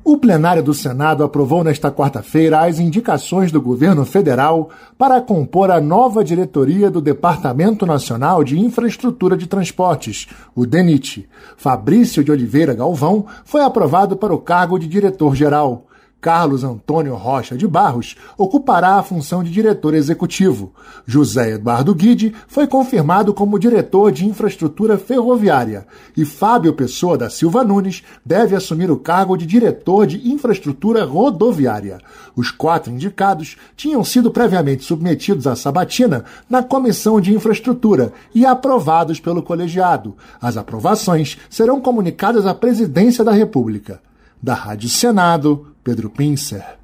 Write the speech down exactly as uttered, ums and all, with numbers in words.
O plenário do Senado aprovou nesta quarta-feira as indicações do governo federal para compor a nova diretoria do Departamento Nacional de Infraestrutura de Transportes, o DENIT. Fabrício de Oliveira Galvão foi aprovado para o cargo de diretor-geral. Carlos Antônio Rocha de Barros ocupará a função de diretor executivo. José Eduardo Guide foi confirmado como diretor de infraestrutura ferroviária e Fábio Pessoa da Silva Nunes deve assumir o cargo de diretor de infraestrutura rodoviária. Os quatro indicados tinham sido previamente submetidos à sabatina na Comissão de Infraestrutura e aprovados pelo colegiado. As aprovações serão comunicadas à Presidência da República. Da Rádio Senado, Pedro Pincer.